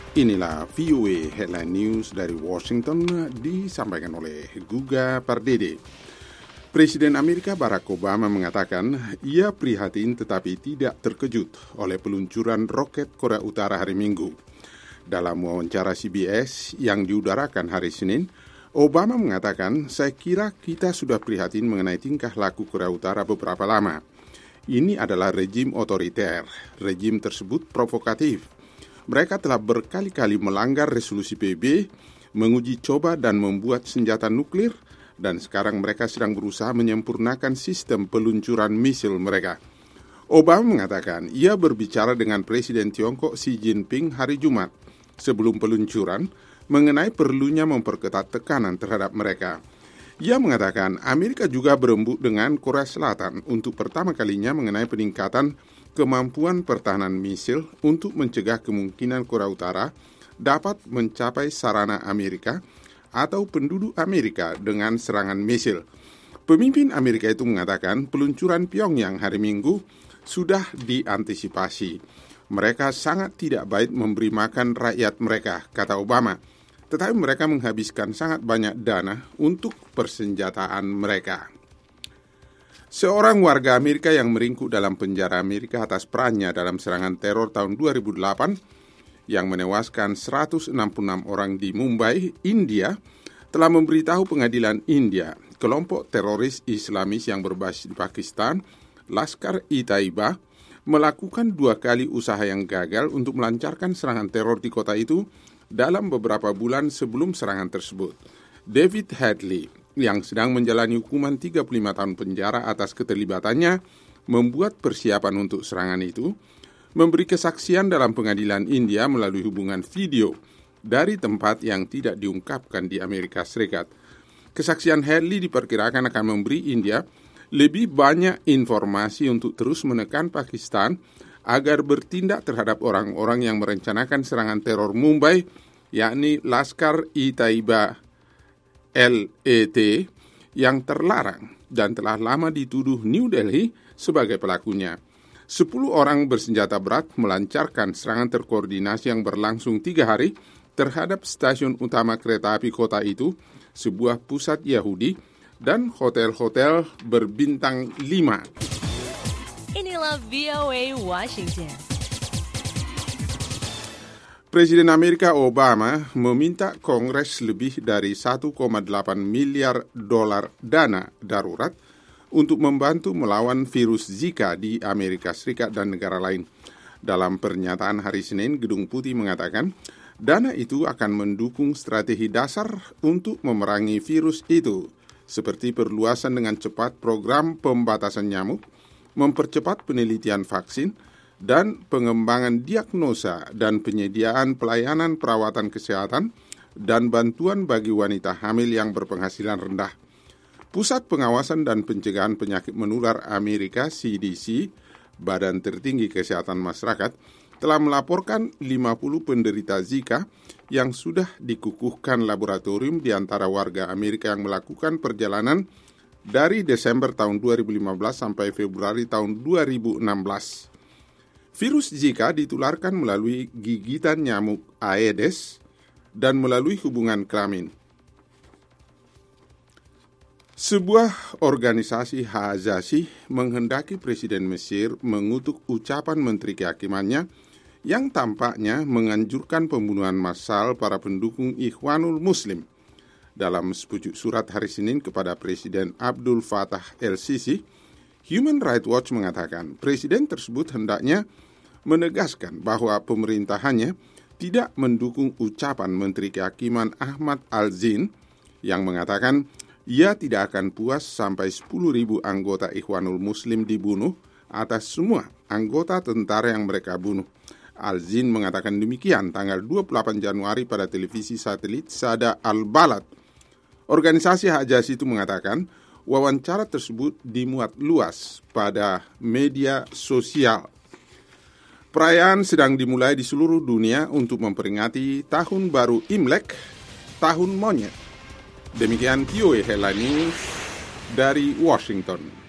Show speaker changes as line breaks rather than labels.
Inilah VOA Headline News dari Washington disampaikan oleh Guga Pardede. Presiden Amerika Barack Obama mengatakan ia prihatin tetapi tidak terkejut oleh peluncuran roket Korea Utara hari Minggu. Dalam wawancara CBS yang diudarakan hari Senin, Obama mengatakan, "Saya kira kita sudah prihatin mengenai tingkah laku Korea Utara beberapa lama. Ini adalah rejim otoriter. Rejim tersebut provokatif. Mereka telah berkali-kali melanggar resolusi PBB, menguji coba dan membuat senjata nuklir, dan sekarang mereka sedang berusaha menyempurnakan sistem peluncuran misil mereka." Obama mengatakan ia berbicara dengan Presiden Tiongkok Xi Jinping hari Jumat sebelum peluncuran mengenai perlunya memperketat tekanan terhadap mereka. Ia mengatakan Amerika juga berembuk dengan Korea Selatan untuk pertama kalinya mengenai peningkatan kemampuan pertahanan misil untuk mencegah kemungkinan Korea Utara dapat mencapai sarana Amerika atau penduduk Amerika dengan serangan misil. Pemimpin Amerika itu mengatakan peluncuran Pyongyang hari Minggu sudah diantisipasi. Mereka sangat tidak baik memberi makan rakyat mereka, kata Obama. Tetapi mereka menghabiskan sangat banyak dana untuk persenjataan mereka. Seorang warga Amerika yang meringkuk dalam penjara Amerika atas perannya dalam serangan teror tahun 2008 yang menewaskan 166 orang di Mumbai, India, telah memberitahu pengadilan India kelompok teroris Islamis yang berbasis di Pakistan, Lashkar-e-Taiba, melakukan 2 kali usaha yang gagal untuk melancarkan serangan teror di kota itu dalam beberapa bulan sebelum serangan tersebut. David Hadley yang sedang menjalani hukuman 35 tahun penjara atas keterlibatannya membuat persiapan untuk serangan itu, memberi kesaksian dalam pengadilan India melalui hubungan video dari tempat yang tidak diungkapkan di Amerika Serikat. Kesaksian Hadley diperkirakan akan memberi India lebih banyak informasi untuk terus menekan Pakistan agar bertindak terhadap orang-orang yang merencanakan serangan teror Mumbai, yakni Lashkar-e-Taiba LET yang terlarang dan telah lama dituduh New Delhi sebagai pelakunya. 10 orang bersenjata berat melancarkan serangan terkoordinasi yang berlangsung 3 hari terhadap stasiun utama kereta api kota itu, sebuah pusat Yahudi, dan hotel-hotel berbintang 5.
Inilah VOA Washington.
Presiden Amerika Obama meminta Kongres lebih dari 1,8 miliar dolar dana darurat untuk membantu melawan virus Zika di Amerika Serikat dan negara lain. Dalam pernyataan hari Senin, Gedung Putih mengatakan dana itu akan mendukung strategi dasar untuk memerangi virus itu, seperti perluasan dengan cepat program pembatasan nyamuk, mempercepat penelitian vaksin, dan pengembangan diagnosa dan penyediaan pelayanan perawatan kesehatan dan bantuan bagi wanita hamil yang berpenghasilan rendah. Pusat Pengawasan dan Pencegahan Penyakit Menular Amerika CDC, Badan Tertinggi Kesehatan Masyarakat, telah melaporkan 50 penderita Zika yang sudah dikukuhkan laboratorium di antara warga Amerika yang melakukan perjalanan dari Desember tahun 2015 sampai Februari tahun 2016. Virus Zika ditularkan melalui gigitan nyamuk Aedes dan melalui hubungan kelamin. Sebuah organisasi hak asasi menghendaki Presiden Mesir mengutuk ucapan Menteri Kehakimannya yang tampaknya menganjurkan pembunuhan massal para pendukung Ikhwanul Muslim. Dalam sepucuk surat hari Senin kepada Presiden Abdul Fattah el-Sisi, Human Rights Watch mengatakan presiden tersebut hendaknya menegaskan bahwa pemerintahannya tidak mendukung ucapan Menteri Kehakiman Ahmad Al-Zin yang mengatakan ia tidak akan puas sampai 10.000 anggota Ikhwanul Muslim dibunuh atas semua anggota tentara yang mereka bunuh. Al-Zin mengatakan demikian tanggal 28 Januari pada televisi satelit Sada Al-Balad. Organisasi hak asasi itu mengatakan wawancara tersebut dimuat luas pada media sosial. Perayaan sedang dimulai di seluruh dunia untuk memperingati Tahun Baru Imlek, Tahun Monyet. Demikian VOA Headline News dari Washington.